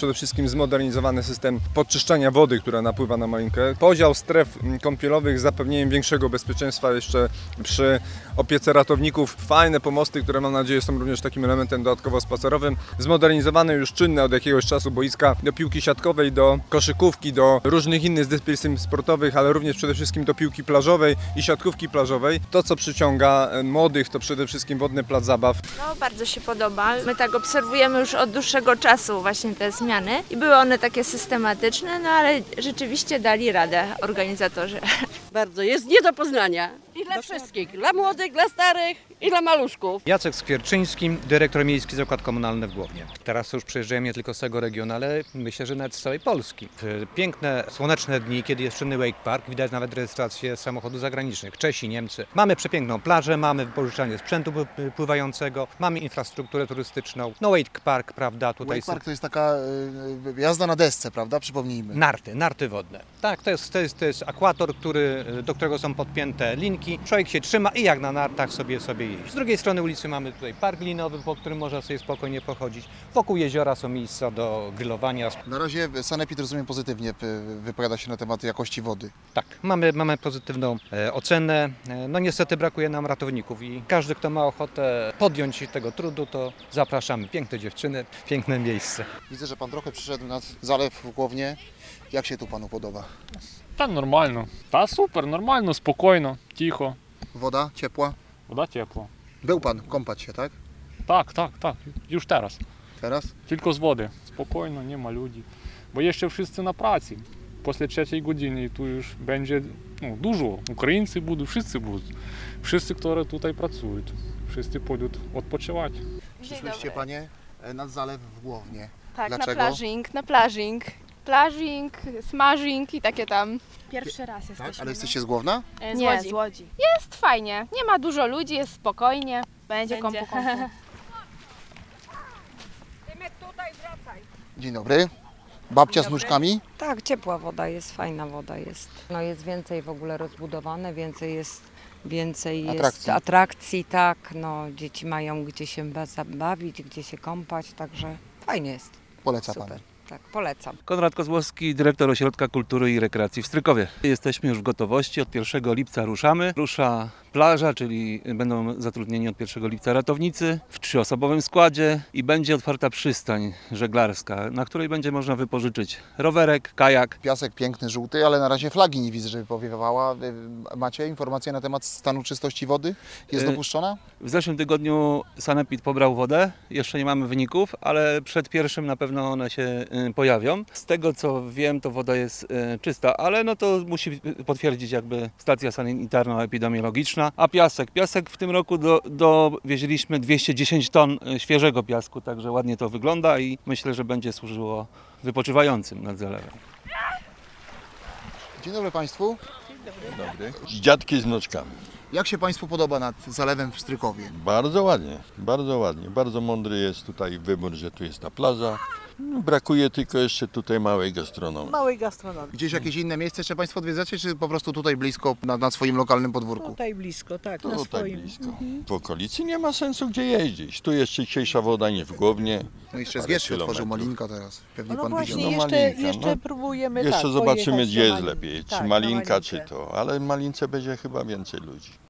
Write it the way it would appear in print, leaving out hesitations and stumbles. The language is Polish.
przede wszystkim zmodernizowany system podczyszczania wody, która napływa na Malinkę. Podział stref kąpielowych z zapewnieniem większego bezpieczeństwa jeszcze przy opiece ratowników. Fajne pomosty, które mam nadzieję są również takim elementem dodatkowo spacerowym. Zmodernizowane już czynne od jakiegoś czasu boiska do piłki siatkowej, do koszykówki, do różnych innych dyscyplin sportowych, ale również przede wszystkim do piłki plażowej i siatkówki plażowej. To, co przyciąga młodych, to przede wszystkim wodny plac zabaw. No, bardzo się podoba. My tak obserwujemy już od dłuższego czasu właśnie te zmiany i były one takie systematyczne, no ale rzeczywiście dali radę organizatorzy. Bardzo jest nie do poznania. I dla wszystkich, dla młodych, dla starych i dla maluszków. Jacek Skwierczyński, dyrektor Miejski Zakład Komunalny w Głownie. Teraz już przyjeżdżają nie tylko z tego regionu, ale myślę, że nawet z całej Polski. W piękne, słoneczne dni, kiedy jest czynny Wake Park, widać nawet rejestrację samochodów zagranicznych. Czesi, Niemcy. Mamy przepiękną plażę, mamy wypożyczanie sprzętu pływającego, mamy infrastrukturę turystyczną. No Wake Park, prawda, tutaj Wake Park to jest taka jazda na desce, prawda? Przypomnijmy. narty wodne. Tak, to jest akwator, do którego są podpięte linki. Człowiek się trzyma i jak na nartach sobie jeździ. Z drugiej strony ulicy mamy tutaj park linowy, po którym można sobie spokojnie pochodzić. Wokół jeziora są miejsca do grillowania. Na razie Sanepid, rozumiem, pozytywnie wypowiada się na temat jakości wody. Tak, mamy pozytywną ocenę. No niestety brakuje nam ratowników i każdy, kto ma ochotę podjąć się tego trudu, to zapraszamy. Piękne dziewczyny, piękne miejsce. Widzę, że pan trochę przyszedł nad zalew w Głownie. Jak się tu panu podoba? Та нормально. Та супер, нормально, спокійно, тихо. Woda ciepła? Вода тепла. Był pan kąpać się, tak? Так, już teraz. Teraz? Tylko z wody. Spokojno, nie ma ludzi. Bo jeszcze wszyscy na pracy. После 3 godziny tu już będzie dużo. Ukraińcy będą, wszyscy będą. Wszyscy, którzy tutaj pracują. Wszyscy pójdą odpoczywać. Przyszłyście panie nad zalew w Głownie. Tak, Dlaczego? na plażing. Plażing, smażing i takie tam. Pierwszy raz Tak? jesteśmy. Ale jesteście z Głowna? Nie, z Łodzi. Jest fajnie, nie ma dużo ludzi, jest spokojnie. Będzie kąpu. Dzień dobry. Babcia z nóżkami? Tak, ciepła woda jest, fajna woda jest. No jest więcej w ogóle rozbudowane, więcej jest atrakcji, tak. No dzieci mają gdzie się zabawić, gdzie się kąpać, także fajnie jest. Poleca Super. pan. Tak, polecam. Konrad Kozłowski, dyrektor Ośrodka Kultury i Rekreacji w Strykowie. Jesteśmy już w gotowości, od 1 lipca ruszamy. Rusza plaża, czyli będą zatrudnieni od 1 lipca ratownicy w 3-osobowym składzie i będzie otwarta przystań żeglarska, na której będzie można wypożyczyć rowerek, kajak. Piasek piękny, żółty, ale na razie flagi nie widzę, żeby powiewała. Macie informacje na temat stanu czystości wody? Jest dopuszczona? W zeszłym tygodniu Sanepid pobrał wodę, jeszcze nie mamy wyników, ale przed 1 na pewno one się pojawią. Z tego co wiem, to woda jest czysta, ale no to musi potwierdzić jakby stacja sanitarno-epidemiologiczna. A piasek w tym roku dowieźliśmy 210 ton świeżego piasku, także ładnie to wygląda i myślę, że będzie służyło wypoczywającym nad zalewem. Dzień dobry Państwu. Dzień dobry. Dziadki z wnuczkami. Jak się Państwu podoba nad zalewem w Strykowie? Bardzo ładnie, bardzo ładnie. Bardzo mądry jest tutaj wybór, że tu jest ta plaża. Brakuje tylko jeszcze tutaj małej gastronomii. Gdzieś jakieś inne miejsce jeszcze Państwo odwiedzacie, czy po prostu tutaj blisko, na swoim lokalnym podwórku? Tutaj blisko, tak, To na tutaj swoim. blisko. W okolicy nie ma sensu gdzie jeździć. Tu jest czyściejsza woda, nie w Głownie. No jeszcze Parę Zgierz się kilometrów. otworzył Malinka teraz. Pewnie No pan właśnie, widział. jeszcze próbujemy Jeszcze tak, zobaczymy pojechać gdzie do jest Malinki. lepiej, czy Tak, na Malinka, czy Malinkę. to. Ale w Malince będzie chyba więcej ludzi.